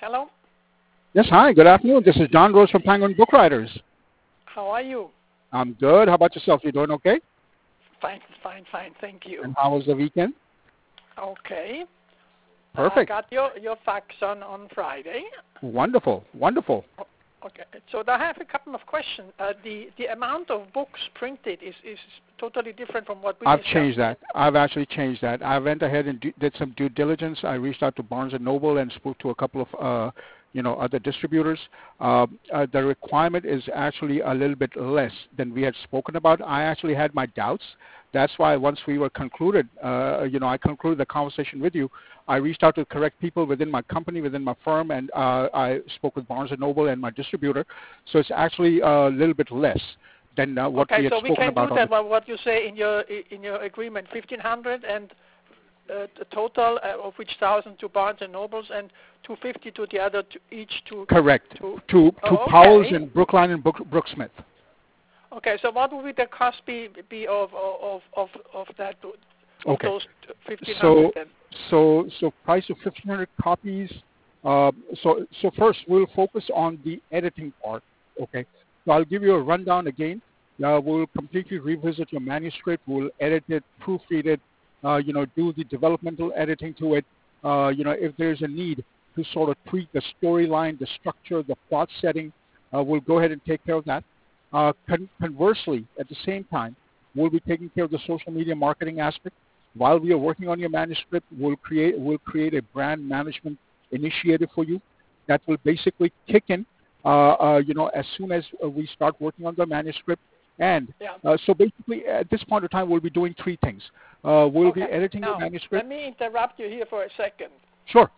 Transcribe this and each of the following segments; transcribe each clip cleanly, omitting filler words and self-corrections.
Hello. Yes, hi. Good afternoon. This is John Rose from Penguin Book Writers. How are you? I'm good. How about yourself? You doing okay? Fine. Thank you. And how was the weekend? Okay. Perfect. I got your fax on Friday. Wonderful. Okay. So I have a couple of questions. The amount of books printed is totally different from what we I've discussed. changed that. I've actually changed that. I went ahead and did some due diligence. I reached out to Barnes & Noble and spoke to a couple of other distributors. The requirement is actually a little bit less than we had spoken about. I actually had my doubts. That's why once we were concluded, I concluded the conversation with you. I reached out to correct people within my company, within my firm, and I spoke with Barnes & Noble and my distributor. So it's actually a little bit less than what we had spoken about. Okay, so we can do that. What you say in your agreement, 1,500 and the total of which 1,000 to Barnes & Nobles and 250 to the other, each to... Correct. To okay. Powell's in Brookline and Brooksmith. Okay, so what would the cost be of that? Okay. Those 1,500 then? So price of 1,500 copies. So first we'll focus on the editing part. Okay. So I'll give you a rundown again. We'll completely revisit your manuscript. We'll edit it, proofread it. Do the developmental editing to it. If there's a need to sort of tweak the storyline, the structure, the plot setting, we'll go ahead and take care of that. Conversely, at the same time, we'll be taking care of the social media marketing aspect. While we are working on your manuscript, we'll create a brand management initiative for you that will basically kick in, as soon as we start working on the manuscript. And so basically, at this point of time, we'll be doing three things. We'll be editing the manuscript. Let me interrupt you here for a second. Sure.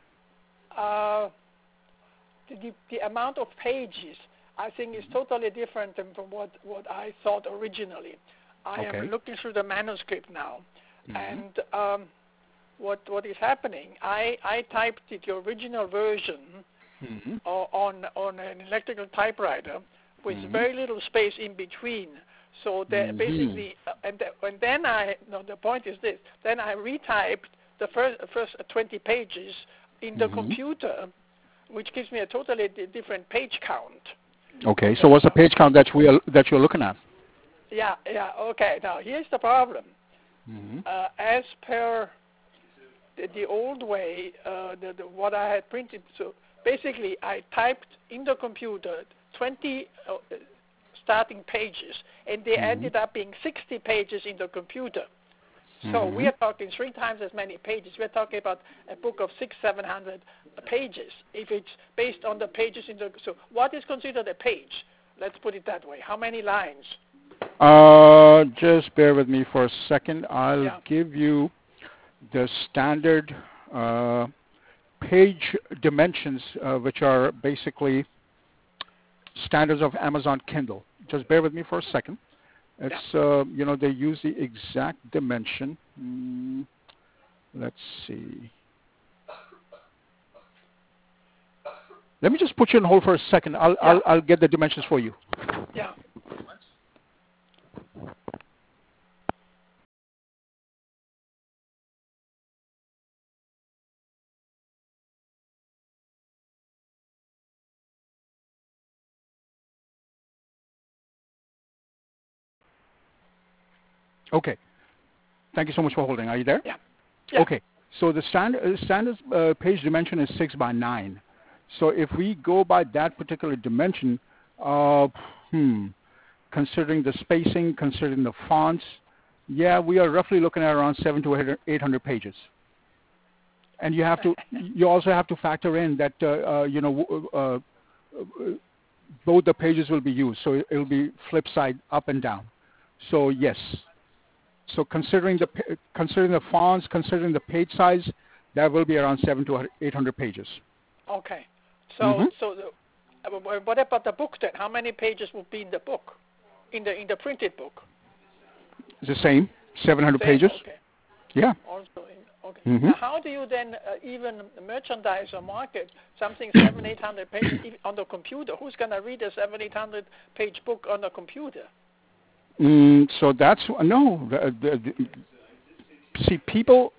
The amount of pages, I think, is totally different from what I thought originally. I am looking through the manuscript now, and what is happening? I typed the original version on an electrical typewriter with very little space in between. So basically, and then the point is this. Then I retyped the first 20 pages in the computer, which gives me a totally different page count. Okay. So what's the page count that you're looking at? Yeah. Okay. Now here's the problem. As per the old way, what I had printed. So basically, I typed in the computer 20 starting pages, and they ended up being 60 pages in the computer. So we are talking 3 times as many pages. We're talking about a book of 600-700 pages. If it's based on the pages in the... So what is considered a page? Let's put it that way. How many lines? Just bear with me for a second. I'll give you the standard page dimensions, which are basically standards of Amazon Kindle. Just bear with me for a second. It's they use the exact dimension. Let's see. Let me just put you on hold for a second. I'll get the dimensions for you. Yeah. Okay. Thank you so much for holding. Are you there? Yeah. Okay. So the standard page dimension is 6 by 9. So if we go by that particular dimension, considering the spacing, considering the fonts, we are roughly looking at around 700 to 800 pages. And you also have to factor in that both the pages will be used, so it will be flip side up and down. So yes. So considering the fonts, considering the page size, that will be around 700 to 800 pages. Okay. So what about the book then? How many pages will be in the book, in the printed book? It's the same, 700 pages. Okay. Yeah. Also, Now, how do you then even merchandise or market something 700-800 pages on the computer? Who's going to read a 700-800 page book on the computer? So that's see, people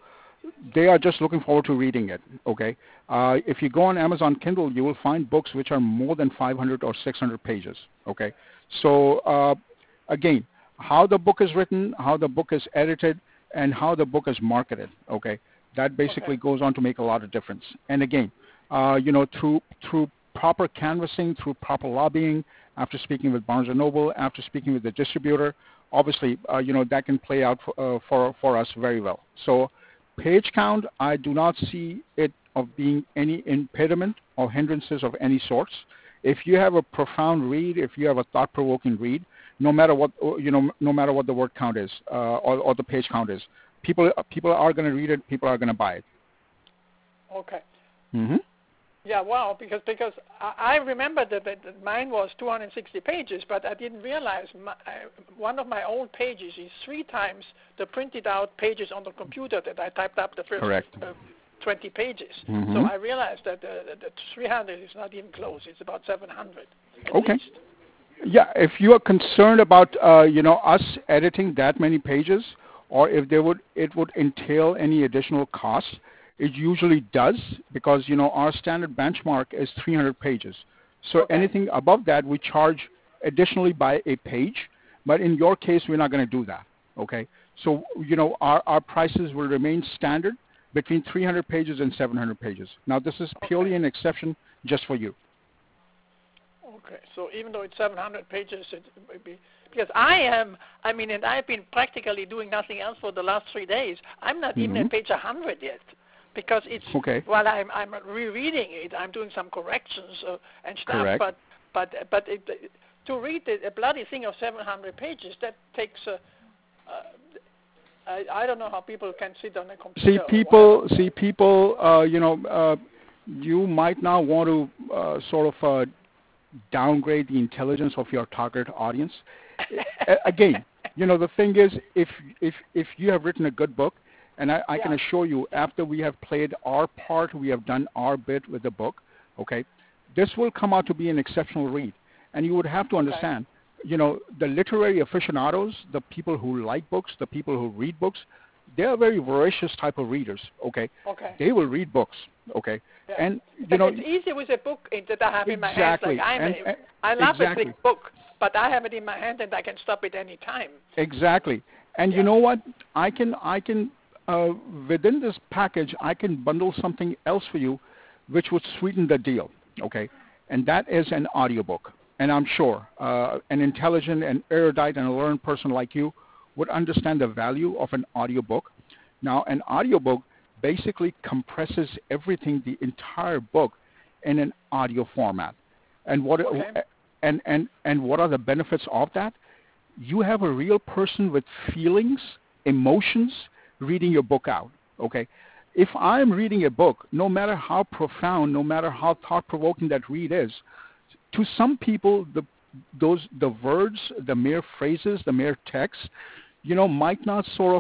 they are just looking forward to reading it. Okay. If you go on Amazon Kindle, you will find books which are more than 500 or 600 pages. Okay. So again, how the book is written, how the book is edited, and how the book is marketed. Okay. That basically goes on to make a lot of difference. And again, through proper canvassing, through proper lobbying, after speaking with Barnes & Noble, after speaking with the distributor, obviously, that can play out for us very well. So page count, I do not see it of being any impediment or hindrances of any sorts. If you have a profound read, if you have a thought-provoking read, no matter what the word count is or the page count is, people are going to read it. People are going to buy it. Okay. Mm-hmm. Yeah, wow, because I remember that mine was 260 pages, but I didn't realize one of my old pages is 3 times the printed out pages on the computer that I typed up the first 20 pages. Mm-hmm. So I realized that the 300 is not even close. It's about 700 at least. Yeah, if you are concerned about us editing that many pages, or if it would entail any additional costs, it usually does, because our standard benchmark is 300 pages. So anything above that we charge additionally by a page, but in your case we're not going to do that. Okay, so our prices will remain standard between 300 pages and 700 pages. Now this is purely an exception just for you. Okay, so even though it's 700 pages, it would be, because and I've been practically doing nothing else for the last 3 days. I'm not even at page 100 yet, because it's while I'm rereading it, I'm doing some corrections and stuff. Correct. But to read a bloody thing of 700 pages, that takes. I don't know how people can sit on a computer. See people. You might not want to sort of downgrade the intelligence of your target audience. Again, the thing is, if you have written a good book, and I can assure you, after we have played our part, we have done our bit with the book, okay, this will come out to be an exceptional read. And you would have to understand, the literary aficionados, the people who like books, the people who read books, they are very voracious type of readers, okay? They will read books, okay? Yeah. And, it's easy with a book that I have in my hands. Like I love a thick book, but I have it in my hand and I can stop it any time. Exactly. And you know what? I can within this package, I can bundle something else for you which would sweeten the deal, okay? And that is an audiobook. And I'm sure an intelligent and erudite and a learned person like you would understand the value of an audiobook. Now, an audiobook basically compresses everything, the entire book, in an audio format. And what and what are the benefits of that? You have a real person with feelings, emotions, reading your book out. Okay, if I'm reading a book, no matter how profound, no matter how thought-provoking that read is, to some people, the words, the mere phrases, the mere text, might not sort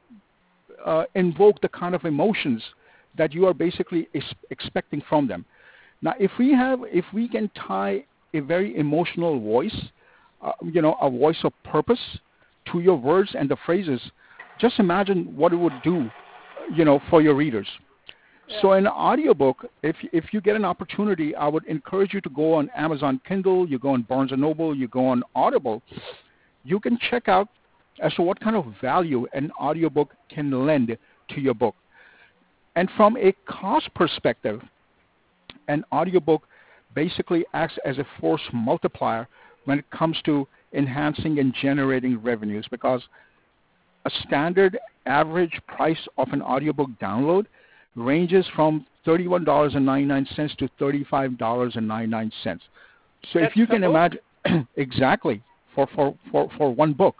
of invoke the kind of emotions that you are basically expecting from them. Now, if we can tie a very emotional voice, a voice of purpose to your words and the phrases, just imagine what it would do, for your readers. Yeah. So an audiobook, if you get an opportunity, I would encourage you to go on Amazon Kindle, you go on Barnes & Noble, you go on Audible. You can check out as to what kind of value an audiobook can lend to your book. And from a cost perspective, an audiobook basically acts as a force multiplier when it comes to enhancing and generating revenues, because a standard average price of an audiobook download ranges from $31.99 to $35.99. So that's if you can imagine, exactly, for one book.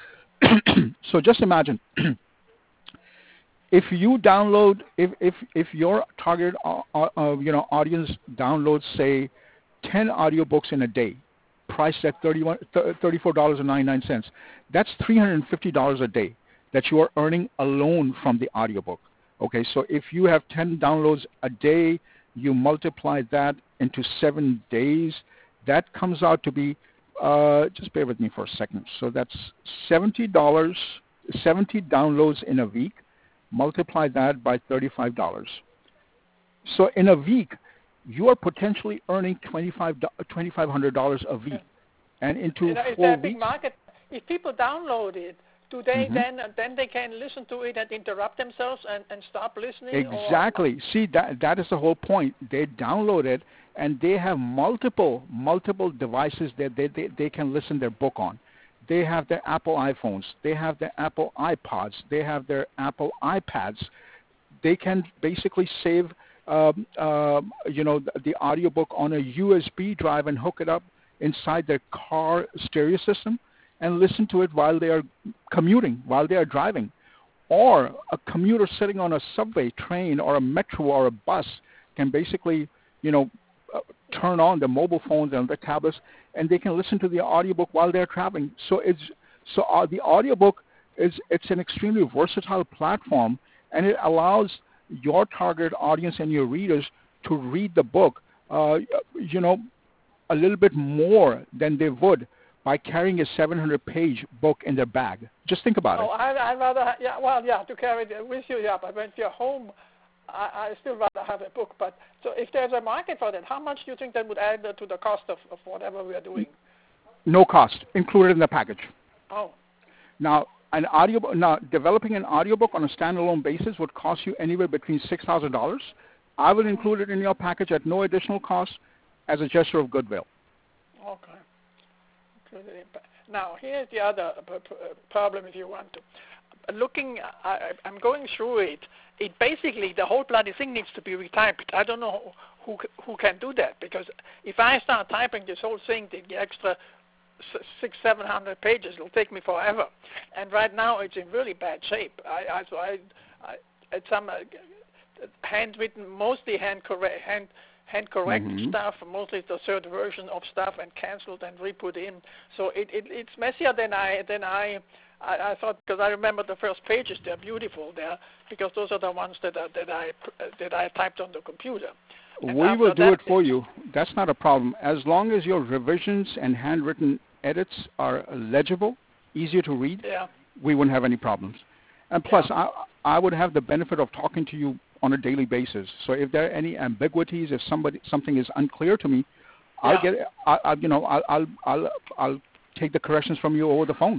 So just imagine, if you download, if your target audience downloads, say, 10 audiobooks in a day, priced at $34.99, that's $350 a day that you are earning alone from the audiobook. Okay, so if you have 10 downloads a day, you multiply that into 7 days, that comes out to be, just bear with me for a second. So that's $70, 70 downloads in a week. multiply that by $35. So in a week, you are potentially earning $2,500 a week. And into is 4 there a weeks... big market? If people download it, do they then they can listen to it and interrupt themselves and stop listening? Exactly. Or? See, that is the whole point. They download it, and they have multiple devices that they can listen their book on. They have their Apple iPhones. They have their Apple iPods. They have their Apple iPads. They can basically save the audiobook on a USB drive and hook it up inside their car stereo system and listen to it while they are commuting, while they are driving. Or a commuter sitting on a subway, train, or a metro or a bus can basically, turn on the mobile phones and the tablets, and they can listen to the audiobook while they're traveling. So the audiobook it's an extremely versatile platform, and it allows your target audience and your readers to read the book, a little bit more than they would by carrying a 700-page book in their bag. Just think about it. I'd rather, to carry it with you, but when you're home, I still rather have a book. But so if there's a market for that, how much do you think that would add to the cost of whatever we are doing? No cost, included in the package. Oh. Now, developing an audiobook on a standalone basis would cost you anywhere between $6,000. I will include it in your package at no additional cost as a gesture of goodwill. Okay. Now, here's the other problem, if you want to. I'm going through it. It basically, the whole bloody thing needs to be retyped. I don't know who can do that, because if I start typing this whole thing, the extra 600-700 pages, it'll take me forever. And right now, it's in really bad shape. It's some handwritten, mostly hand correct stuff, mostly the third version of stuff, and canceled and re-put in. So it's messier than I thought, because I remember the first pages. They're beautiful there, because those are the ones that I typed on the computer. And we will do it for you. That's not a problem. As long as your revisions and handwritten edits are legible, easier to read, we wouldn't have any problems. And plus, I would have the benefit of talking to you on a daily basis. So if there are any ambiguities, if something is unclear to me, I'll take the corrections from you over the phone.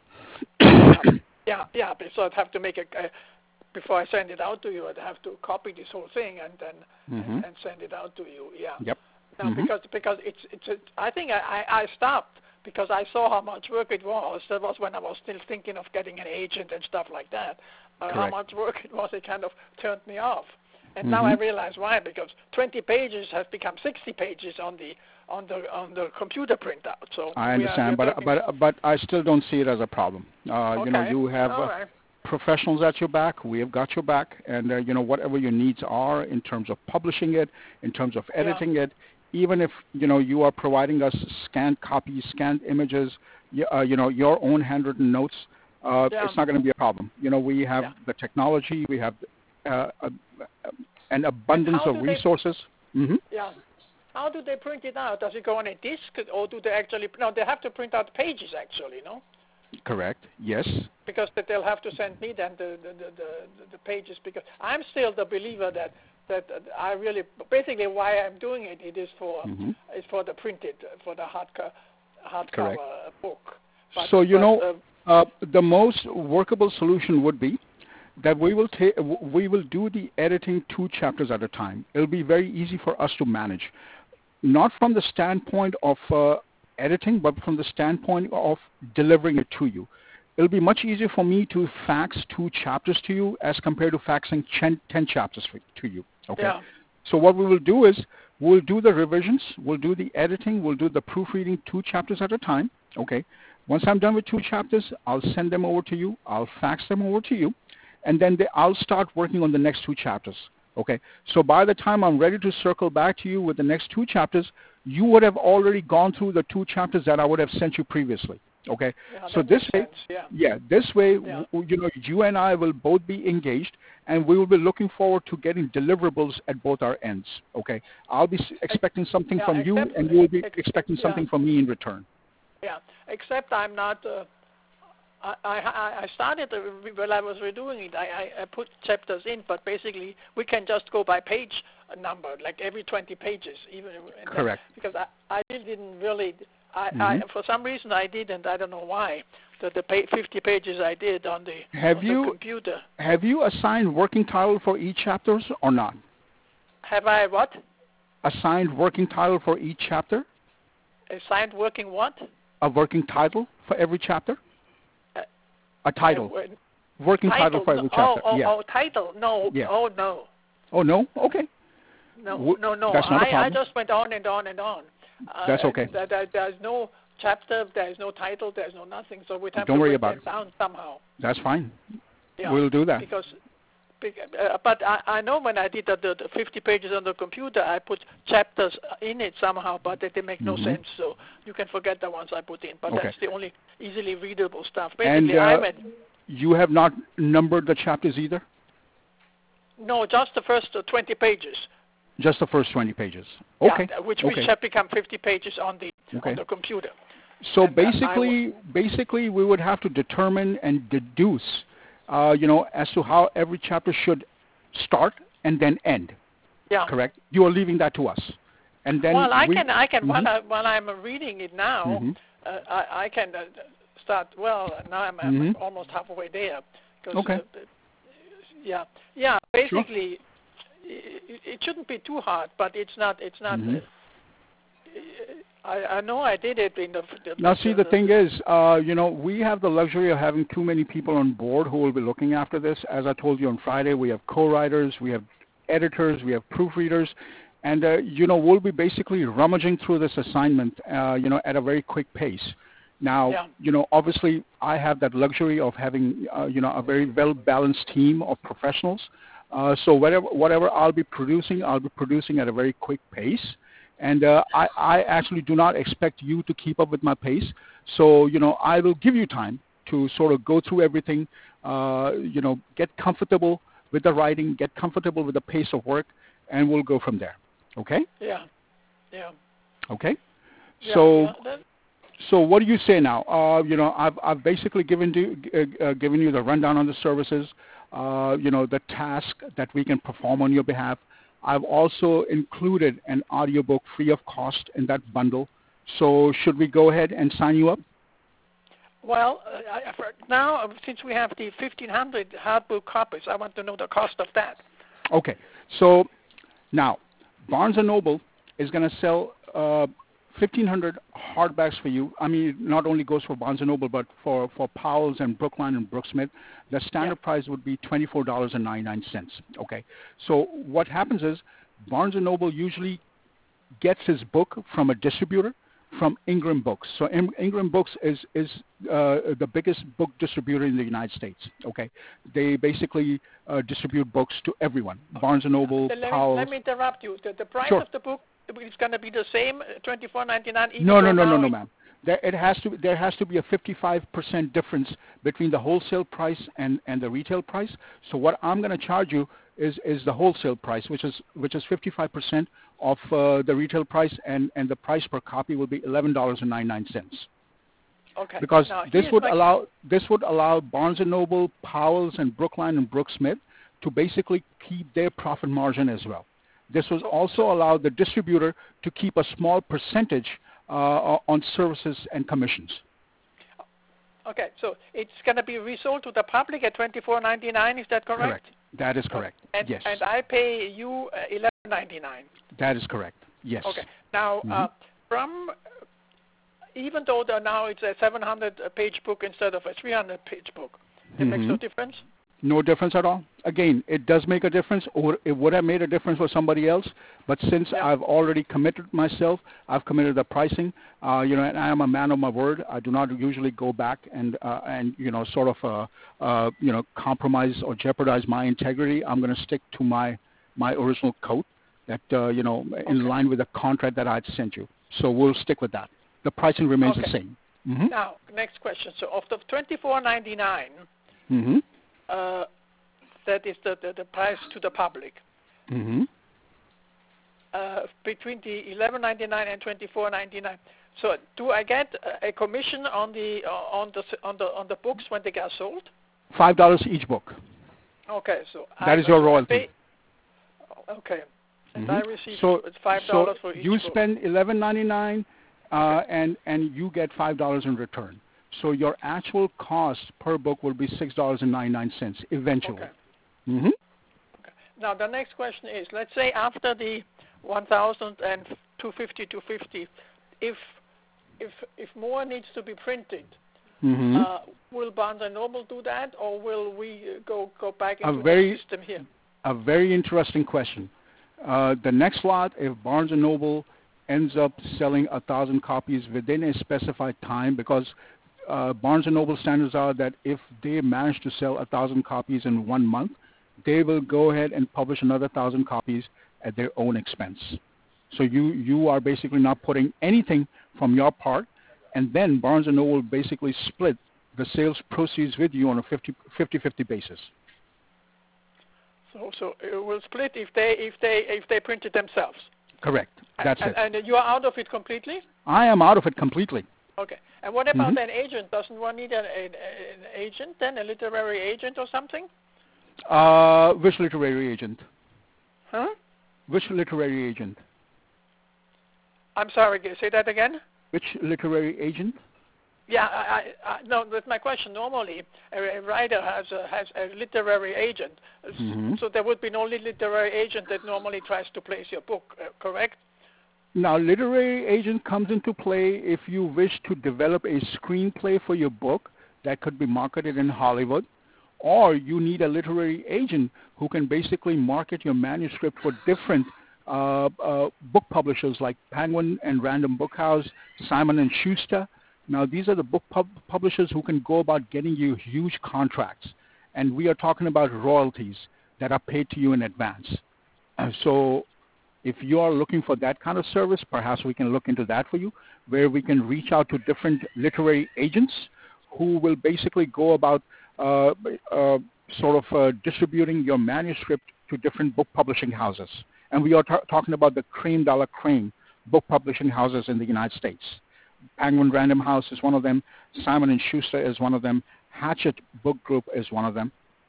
So I'd have to make before I send it out to you, I'd have to copy this whole thing and then and send it out to you. Yeah. Yep. Now, because I think I stopped because I saw how much work it was. That was when I was still thinking of getting an agent and stuff like that. How much work it was, it kind of turned me off. And now I realize why, because 20 pages has become 60 pages on the computer printout. So I understand, but I still don't see it as a problem. You have professionals at your back. We have got your back, and whatever your needs are in terms of publishing it, in terms of editing it, even if you are providing us scanned copies, scanned images, your own handwritten notes. It's not going to be a problem. We have the technology. We have an abundance of resources. How do they print it out? Does it go on a disc, or do they actually? No, they have to print out pages actually. No. Correct. Yes. Because they'll have to send me then the pages, because I'm still the believer that I really basically why I'm doing it. It is for the printed, for the hardcover book. But, the most workable solution would be that we will do the editing 2 chapters at a time. It'll be very easy for us to manage, not from the standpoint of editing, but from the standpoint of delivering it to you. It'll be much easier for me to fax 2 chapters to you as compared to faxing 10 chapters to you. Okay. Yeah. So what we will do is we'll do the revisions, we'll do the editing, we'll do the proofreading 2 chapters at a time. Okay. Once I'm done with 2 chapters, I'll send them over to you. I'll fax them over to you, and then I'll start working on the next 2 chapters. Okay. So by the time I'm ready to circle back to you with the next 2 chapters, you would have already gone through the 2 chapters that I would have sent you previously. Okay. So this way, you and I will both be engaged, and we will be looking forward to getting deliverables at both our ends. Okay. I'll be expecting something from you, and you will be expecting something from me in return. Yeah. Except I'm not I started while I was redoing it. I put chapters in, but basically we can just go by page number, like every 20 pages, even. Correct. Because I didn't really. I for some reason I didn't. I don't know why. The 50 pages I did on the computer. Have you assigned working title for each chapters or not? Have I what? Assigned working title for each chapter? Assigned working what? A working title for every chapter? A title. Working title for every chapter. Title. No. Yeah. Oh, no. Oh, no? Okay. No. That's not a problem. I just went on and on and on. That's okay. There's no chapter, there's no title, there's no nothing, so we'd have Don't to worry write about that down somehow. That's fine. Yeah, we'll do that. But I know when I did the 50 pages on the computer, I put chapters in it somehow, but they make no sense, so you can forget the ones I put in. But that's the only easily readable stuff. Basically, you have not numbered the chapters either? No, just the first 20 pages. Just the first 20 pages. Okay. Yeah, which have become 50 pages on the computer. So basically, we would have to determine and deduce, as to how every chapter should start and then end. Yeah. Correct. You are leaving that to us, and then. Well, I can while I'm reading it now, I can start. Well, now I'm almost halfway there. Okay. Basically. Sure. It shouldn't be too hard, but it's not. I know I did it in the. Now, see, the thing is, we have the luxury of having too many people on board who will be looking after this. As I told you on Friday, we have co-writers, we have editors, we have proofreaders, and we'll be basically rummaging through this assignment, at a very quick pace. Now, obviously, I have that luxury of having, a very well-balanced team of professionals. So whatever I'll be producing at a very quick pace. And I actually do not expect you to keep up with my pace. So, I will give you time to sort of go through everything, get comfortable with the writing, get comfortable with the pace of work, and we'll go from there. Okay? Yeah. Okay? Yeah, So what do you say now? I've basically given you the rundown on the services, the task that we can perform on your behalf. I've also included an audiobook free of cost in that bundle. So should we go ahead and sign you up? Well, now, since we have the 1,500 hardbook copies, I want to know the cost of that. Okay. So now, Barnes & Noble is going to sell 1,500 hardbacks for you. I mean, it not only goes for Barnes & Noble, but for Powell's and Brookline and Brooksmith, the standard price would be $24.99. Okay. So what happens is Barnes & Noble usually gets his book from a distributor, from Ingram Books. So Ingram Books is the biggest book distributor in the United States. Okay. They basically distribute books to everyone. Barnes & Noble, Powell's. Let me interrupt you. The price of the book, it's going to be the same, $24.99. No, ma'am. There has to be a 55% difference between the wholesale price and the retail price. So what I'm going to charge you is the wholesale price, which is 55% of the retail price, and the price per copy will be $11.99. Okay. Because this would allow Barnes & Noble, Powell's, and Brookline and Brooksmith to basically keep their profit margin as well. This will also allow the distributor to keep a small percentage on services and commissions. Okay, so it's going to be resold to the public at $24.99. Is that correct? Correct. That is correct. Yes. And I pay you $11.99. That is correct. Yes. Okay. Now, even though now it's a 700-page book instead of a 300-page book, it makes no difference. No difference at all. Again, it does make a difference, or it would have made a difference for somebody else. But since I've already committed myself, I've committed the pricing. And I am a man of my word. I do not usually go back and compromise or jeopardize my integrity. I'm going to stick to my original code that in line with the contract that I'd sent you. So we'll stick with that. The pricing remains the same. Mm-hmm. Now, next question. So of the $24.99. That is the price to the public. Mm-hmm. between the $11.99 and $24.99. So do I get a commission on the books when they get sold? $5 each book. Okay, so that is your royalty. Okay, and I receive $5 for each book. You spend $11.99, and you get $5 in return. So your actual cost per book will be $6.99 eventually. Okay. Mm-hmm. Okay. Now the next question is: let's say after the 1,000 and 250, if more needs to be printed, will Barnes & Noble do that, or will we go back into the system here? A very interesting question. The next lot, if Barnes & Noble ends up selling 1,000 copies within a specified time, because Barnes & Noble standards are that if they manage to sell 1,000 copies in 1 month, they will go ahead and publish another 1,000 copies at their own expense. So you are basically not putting anything from your part, and then Barnes & Noble will basically split the sales proceeds with you on a 50-50 basis. So it will split if they print it themselves. Correct. That's it. And you are out of it completely? I am out of it completely. Okay. And what about an agent? Doesn't one need an agent then, a literary agent or something? Which literary agent? Huh? Which literary agent? I'm sorry, say that again? Which literary agent? Yeah, no, that's my question. Normally, a writer has a literary agent, so there would be no literary agent that normally tries to place your book, correct? Now, literary agent comes into play if you wish to develop a screenplay for your book that could be marketed in Hollywood, or you need a literary agent who can basically market your manuscript for different book publishers like Penguin and Random Book House, Simon & Schuster. Now, these are the book publishers who can go about getting you huge contracts, and we are talking about royalties that are paid to you in advance. So if you are looking for that kind of service, perhaps we can look into that for you, where we can reach out to different literary agents who will basically go about distributing your manuscript to different book publishing houses. And we are talking about the cream de la cream book publishing houses in the United States. Penguin Random House is one of them. Simon & Schuster is one of them. Hachette Book Group is one of them.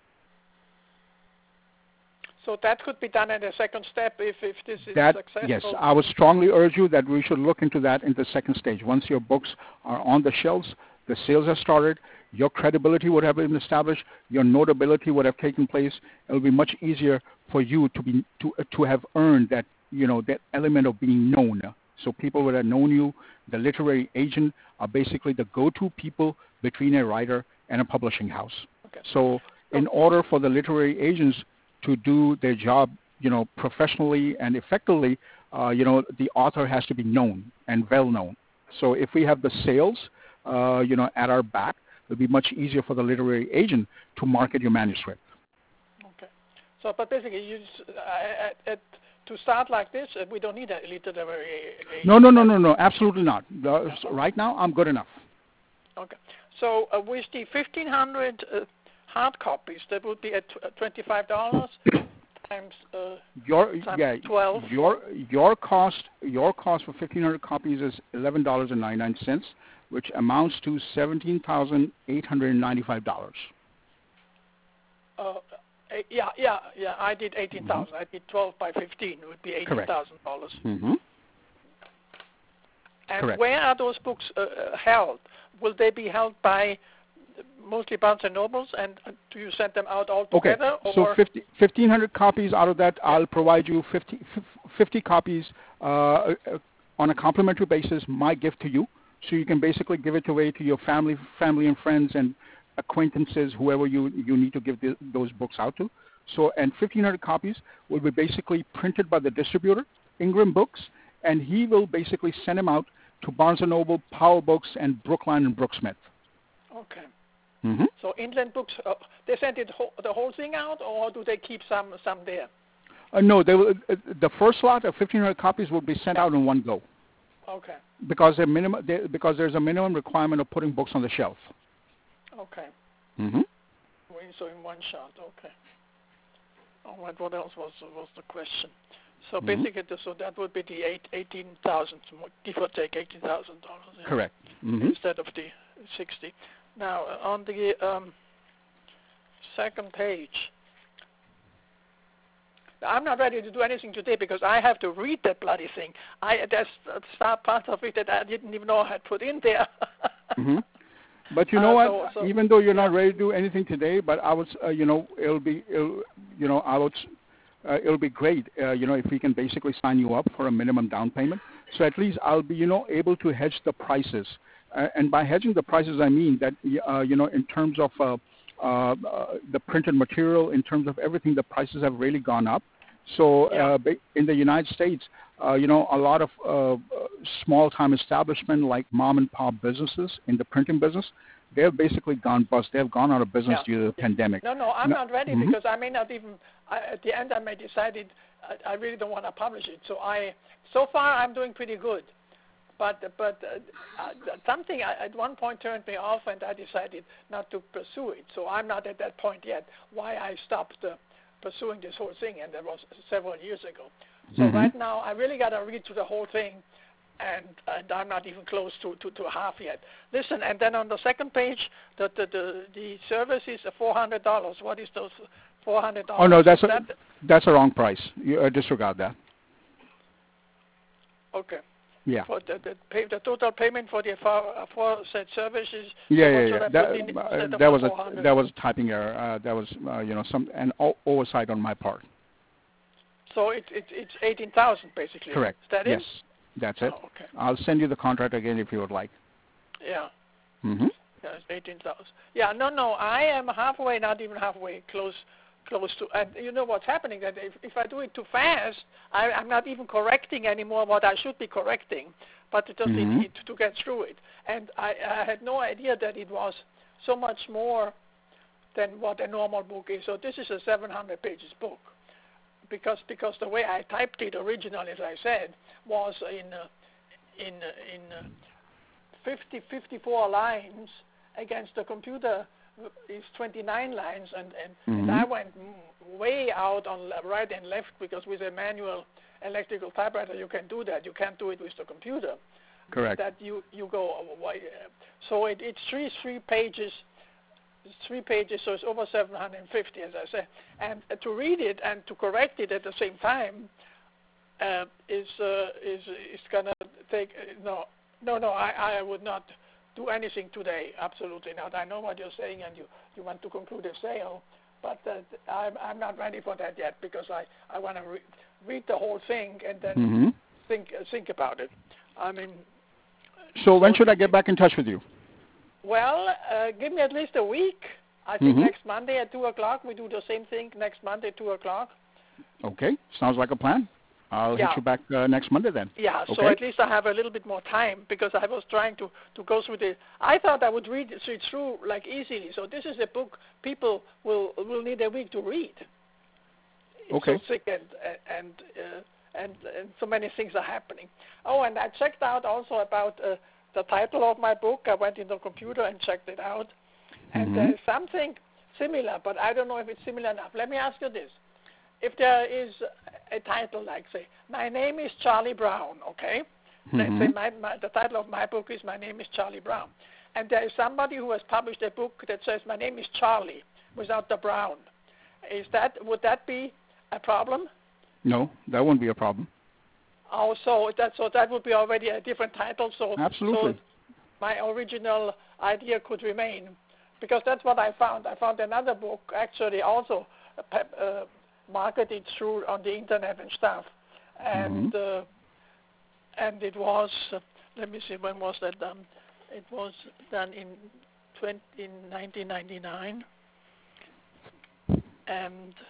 So that could be done in a second step if this is successful? Yes, I would strongly urge you that we should look into that in the second stage. Once your books are on the shelves, the sales have started, your credibility would have been established, your notability would have taken place. It will be much easier for you to have earned that, that element of being known. So people would have known you. The literary agent are basically the go-to people between a writer and a publishing house. Okay. So in order for the literary agents to do their job, professionally and effectively, the author has to be known and well known. So if we have the sales, at our back, it'll be much easier for the literary agent to market your manuscript. Okay. So, but basically, to start like this, we don't need a literary agent. No, absolutely not. Right now, I'm good enough. Okay. So with the 1,500 hard copies, that would be at $25 times 12. Your cost for 1,500 copies is $11.99, which amounts to $17,895. Yeah. I did 18,000. I did 12 by 15. It would be $18,000. Mm-hmm. And correct. Where are those books held? Will they be held by mostly Barnes & Nobles, and do you send them out all together? Okay. So 1,500 copies out of that, I'll provide you 50 copies on a complimentary basis, my gift to you. So you can basically give it away to your family and friends and acquaintances, whoever you need to give those books out to. So, and 1,500 copies will be basically printed by the distributor, Ingram Books, and he will basically send them out to Barnes & Noble, Power Books, and Brookline and Brooksmith. Okay. Mm-hmm. So Inland Books, they send the whole thing out, or do they keep some there? No, they will, the first lot of 1,500 copies will be sent out in one go. Okay. Because there's a minimum requirement of putting books on the shelf. Okay. Mm-hmm. So in one shot, okay. All right. What else was the question? So basically, so that would be the 18,000, give or take $18,000. Correct. Instead of the 60. Now on the second page, I'm not ready to do anything today because I have to read that bloody thing. There's part of it that I didn't even know I had put in there. But you know what? So even though you're not ready to do anything today, but I was, it'll be great, if we can basically sign you up for a minimum down payment. So at least I'll be, able to hedge the prices. And by hedging the prices, I mean that, in terms of the printed material, in terms of everything, the prices have really gone up. So in the United States, a lot of small-time establishment like mom-and-pop businesses in the printing business, they have basically gone bust. They have gone out of business due to the pandemic. No, I'm not ready because I may not even. At the end, I may decided I really don't want to publish it. So far I'm doing pretty good, but something at one point turned me off, and I decided not to pursue it. So I'm not at that point yet. Why I stopped pursuing this whole thing, and that was several years ago. So right now I really got to read through the whole thing, and I'm not even close to half yet. Listen, and then on the second page, the service is $400. What is those $400? Oh no, that's a wrong price. You disregard that. Okay. Yeah. For the total payment for the aforesaid services. Yeah. That was a typing error. That was an oversight on my part. So it's 18,000 basically. Correct. Is that yes, it? That's it. Oh, okay. I'll send you the contract again if you would like. Yeah. Yeah, it's 18,000. Yeah. No. I am halfway, not even halfway, close to. And you know what's happening? That if I do it too fast, I'm not even correcting anymore what I should be correcting, but it just need to get through it. And I had no idea that it was so much more than what a normal book is. So this is a 700 pages book. Because the way I typed it originally, as I said, was in 54 lines against the computer is 29 lines, and I went way out on right and left because with a manual electrical typewriter you can do that. You can't do it with the computer. Correct. That you go so it's three pages. It's 3 pages, so it's over 750, as I say. And to read it and to correct it at the same time is gonna take no. I would not do anything today. Absolutely not. I know what you're saying, and you want to conclude a sale, but I'm not ready for that yet because I want to read the whole thing and then think about it. I mean. So when should I get back in touch with you? Well, give me at least a week. I think next Monday at 2 o'clock. We do the same thing next Monday, 2 o'clock. Okay. Sounds like a plan. I'll hit you back next Monday then. Yeah, okay? So at least I have a little bit more time because I was trying to go through I thought I would read it through like easily. So this is a book people will need a week to read. It's so thick and so many things are happening. Oh, and I checked out also about the title of my book. I went in the computer and checked it out. And there's something similar, but I don't know if it's similar enough. Let me ask you this. If there is a title like, say, My Name is Charlie Brown, okay? Let's say the title of my book is My Name is Charlie Brown. And there is somebody who has published a book that says My Name is Charlie without the Brown. Would that be a problem? No, that wouldn't be a problem. Oh, so that would be already a different title. So absolutely. So my original idea could remain, because that's what I found. I found another book actually also marketed through on the internet and stuff, and it was. Let me see, when was that done? It was done in 1999, and.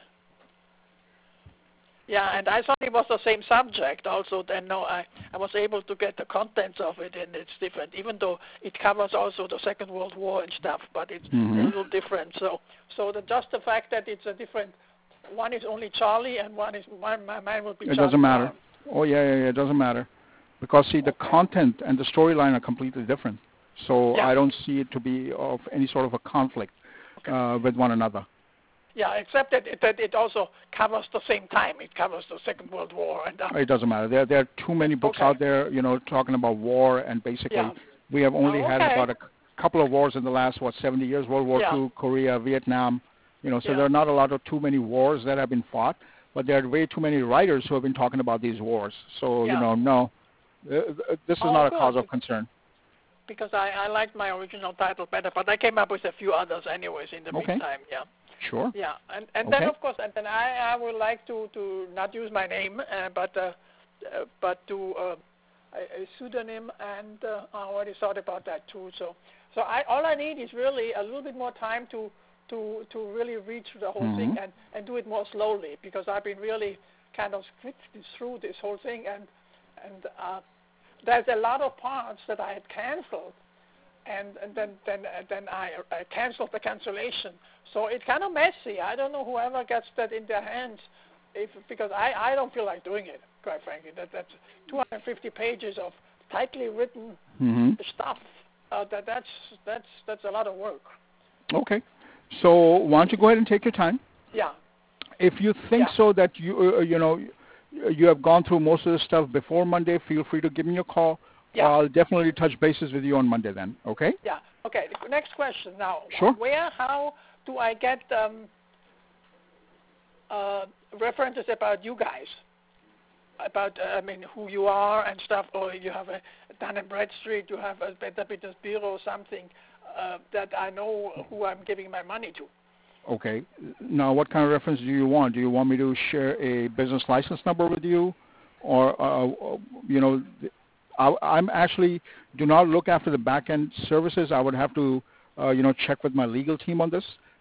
Yeah, and I thought it was the same subject also. Then I was able to get the contents of it, and it's different, even though it covers also the Second World War and stuff, but it's a little different. So just the fact that it's a different, one is only Charlie, and mine will be Charlie. It doesn't matter. Oh, yeah, it doesn't matter. Because, see, the content and the storyline are completely different. So I don't see it to be of any sort of a conflict with one another. Yeah, except that it also covers the same time. It covers the Second World War. And it doesn't matter. There are too many books out there, talking about war, and basically we have only had about a couple of wars in the last 70 years: World War II, Korea, Vietnam. So there are not a lot of too many wars that have been fought, but there are way too many writers who have been talking about these wars. So no, this is not a cause of concern. Because I liked my original title better, but I came up with a few others anyways in the meantime. Yeah. Sure. Yeah, and then of course, and then I would like to not use my name, but to a pseudonym, and I already thought about that too. So all I need is really a little bit more time to really read through the whole thing and do it more slowly, because I've been really kind of scripted through this whole thing, and there's a lot of parts that I had canceled. And then I canceled the cancellation. So it's kind of messy. I don't know whoever gets that in their hands, because I don't feel like doing it, quite frankly. That's 250 pages of tightly written stuff. That's a lot of work. Okay. So why don't you go ahead and take your time? Yeah. If you think so that you have gone through most of the stuff before Monday, feel free to give me a call. Yeah. I'll definitely touch bases with you on Monday then, okay? Yeah. Okay. The next question now. Sure. How do I get references about you guys? About, who you are and stuff, or you have a Dun & Bradstreet, you have a Better Business Bureau or something that I know who I'm giving my money to. Okay. Now, what kind of reference do you want? Do you want me to share a business license number with you? Or, I'm actually do not look after the back-end services. I would have to, check with my legal team on this.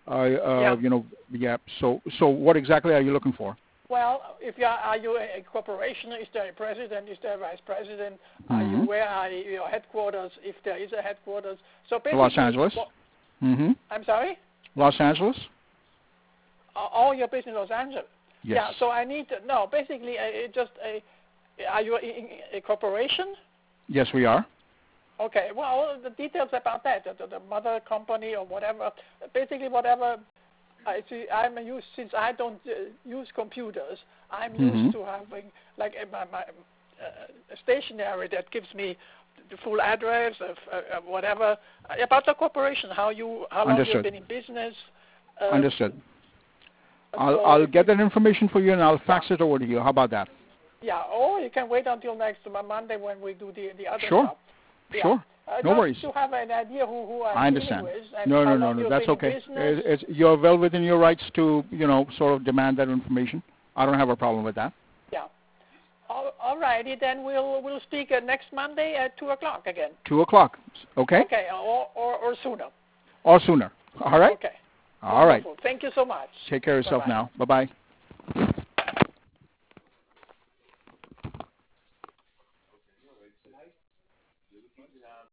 So what exactly are you looking for? Well, are you a corporation? Is there a president? Is there a vice president? Where are your headquarters, if there is a headquarters? So basically, Los Angeles. I'm sorry? Los Angeles. All your business in Los Angeles. Yes. Yeah. So I need to know. Basically, are you a corporation? Yes, we are. Okay. Well, the details about that, the mother company or whatever, basically whatever. I see. I'm used, since I don't use computers. I'm used to having like my stationery that gives me the full address of whatever about the corporation. How long you've been in business. Understood. I'll get that information for you and I'll fax it over to you. How about that? Yeah. Or you can wait until next Monday when we do the other stuff. Yeah. Sure. No worries. To have an idea who I understand. With No. That's okay. You're well within your rights to, sort of demand that information. I don't have a problem with that. Yeah. All righty, then we'll speak next Monday at 2:00 again. 2:00. Okay. Okay. Or sooner. Or sooner. All right. Okay. All right. Thank you so much. Take care of yourself now. Bye-bye.